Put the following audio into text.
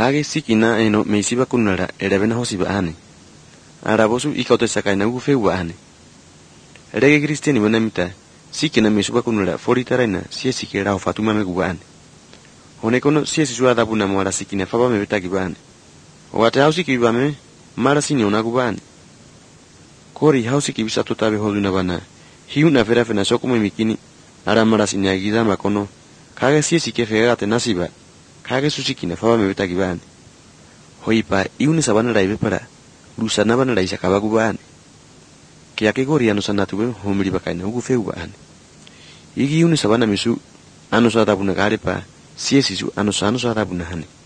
kage sikina eno meisiba kunara erebena hosiba ane. Arabosu ikautesaka ina ufewa ane. Rege Kristiani wanamita sikina meisuba kunara foritaraina siesikera ofatuma meguane. Honekono siesisua dabuna mwara sikina faba mebetaki bane. Wate hausi kibame mara sini onagubane. Kori hausi kibisa totabe holuna bana. Hiuna ferafena sokume mikini ara mara sini agida makono. Kage siesike fegate nasiba. Kage susikina faba mebetaki bane. Hoipa iuni sabana raibe para. Lusana bana raisa kabagubane. Kiake gori ano sanatube homili bakaina ugufeu bane. Igi iuni sabana misu ano sadabuna garepa siesisu ano sano sadabuna hane.